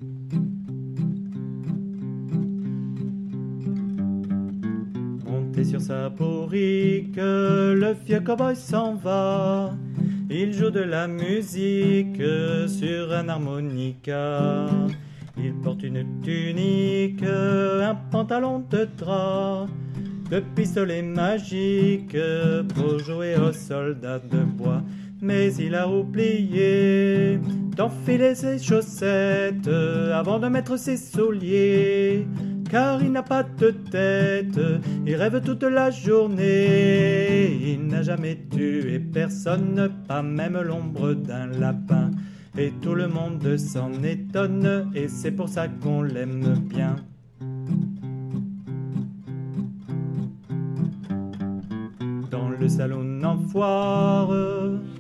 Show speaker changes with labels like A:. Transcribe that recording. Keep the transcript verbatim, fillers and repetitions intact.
A: Monté sur sa bourrique, le vieux cow-boy s'en va. Il joue de la musique sur un harmonica. Il porte une tunique, un pantalon de drap, de pistolet magique pour jouer aux soldats de bois. Mais il a oublié d'enfiler ses chaussettes avant de mettre ses souliers, car il n'a pas de tête, il rêve toute la journée. Il n'a jamais tué personne, pas même l'ombre d'un lapin, et tout le monde s'en étonne, et c'est pour ça qu'on l'aime bien. Dans le salon en foire,